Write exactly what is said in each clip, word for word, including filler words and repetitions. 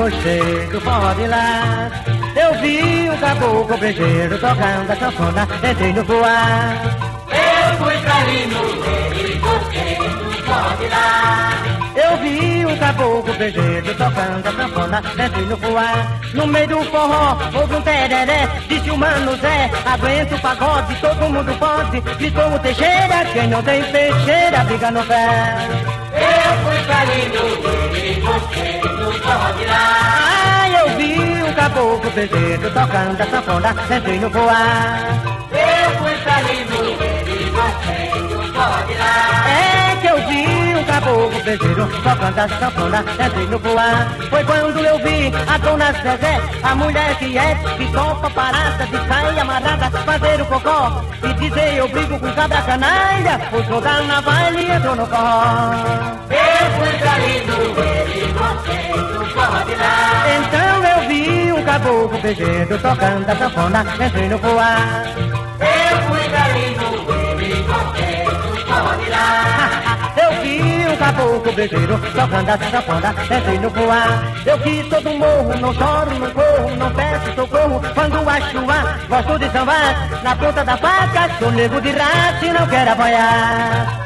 gostei do forró de lá. Eu vi um caboclo brejeiro tocando a sanfona, entrei no voar. Eu fui pra Limoeiro e gostei do forró de lá. Eu vi um caboclo brejeiro tocando a sanfona, entrei no voar. No meio do forró, houve um tereré, disse o Mano Zé, aguenta o pagode, todo mundo pode. Gritou o Teixeira, quem não tem peixeira, briga no pé. Eu fui pra Limoeiro e gostei do forró de lá. Ah, eu vi um caboclo brejeiro tocando a sanfona, entrei no voar. Eu fui pra Limoeiro e gostei do forró de lá. É que eu vi um caboclo brejeiro tocando a sanfona, entrei no voar. Foi quando eu vi a dona Zezé, a mulher que é, que topa parada, de saia amarrada, fazer o cocó e dizer eu brigo com cabra canalha, vou jogar na baile e entrou no forró. Eu fui pra Limoeiro e gostei do forró de lá. Então eu vi um caboclo brejeiro tocando a sanfona, entrei no voar. Eu fui pra Limoeiro e gostei do forró de lá. Eu vi um caboclo brejeiro tocando a sanfona, entrei no voar. Eu quis todo morro, não choro, não corro, não peço socorro. Quando a chuva, gosto de sambar, na ponta da faca, sou nego de raça e não quero apanhar.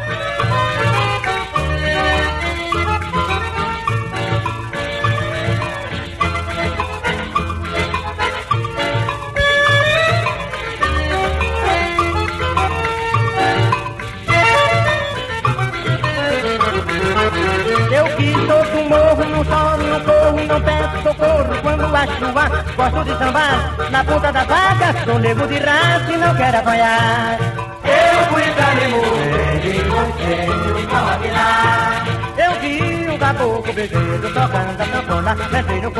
Eu quis todo morro, não choro, não corro, não peço socorro. Quando a chuva, gosto de sambar, na ponta da faca, sou nego de raça e não quero apanhar. Eu fui pra Limoeiro e gostei do forró de lá. Eu vi um caboclo brejeiro tocando a sanfona, entrei no